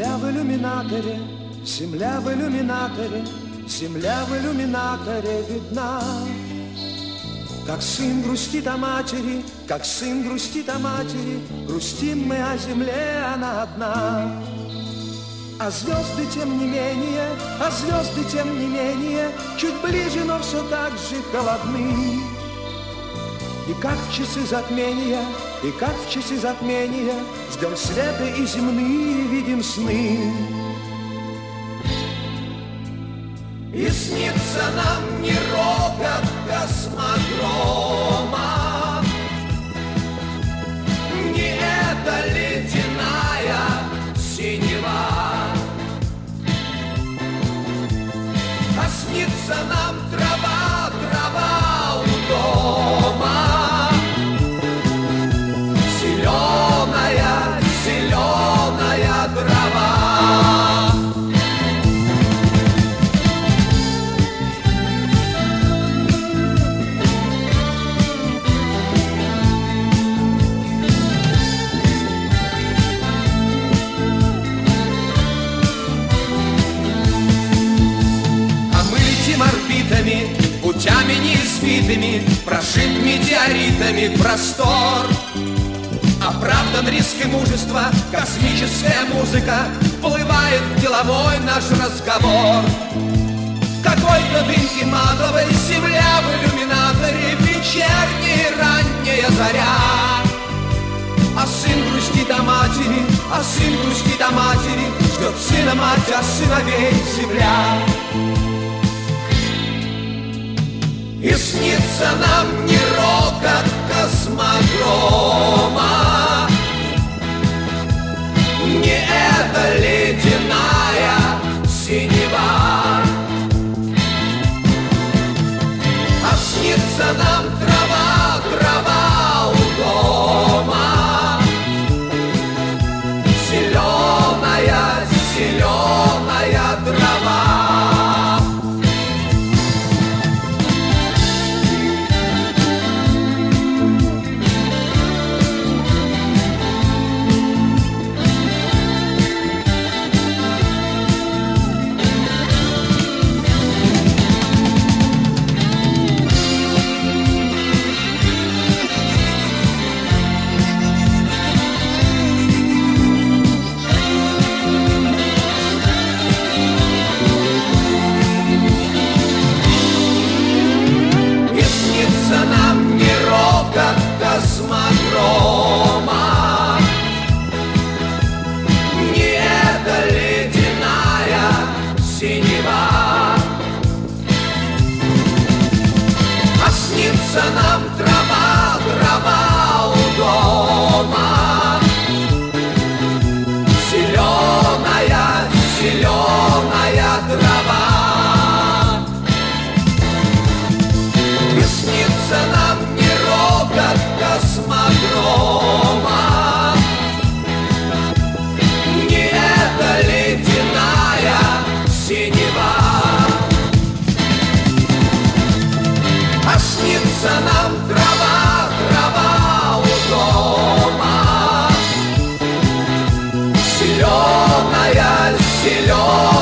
Земля в иллюминаторе, земля в иллюминаторе, земля в иллюминаторе видна. Как сын грустит о матери, как сын грустит о матери, грустим мы о земле, она одна. А звезды тем не менее, а звезды тем не менее, чуть ближе, но все так же холодны. И как в часы затмения, и как в часы затмения, ждем света и земные видим сны. И снится нам не рокот космодрома, не эта ледяная синева, а снится нам трава, трава у дома, зеленая, зеленая трава. Орбитами, путями неизвитыми, прошит метеоритами простор. Оправдан риск и мужество, космическая музыка вплывает в деловой наш разговор. Какой-то дымки матовой, земля в иллюминаторе, вечерняя ранняя заря. А сын грустит о матери, а сын грустит о матери, ждет сына мать, а сыновей земля. И снится нам не рокот космодрома, не эта ледяная синева, а снится нам трава, трава у дома, зеленая, зеленая трава. Космодрома, не эта ледяная синева, а снится нам трава, трава у дома, зеленая, зеленая трава. И снится нам не рокот космодрома, не эта ледяная синева, а снится нам трава, трава у дома, зеленая, зеленая.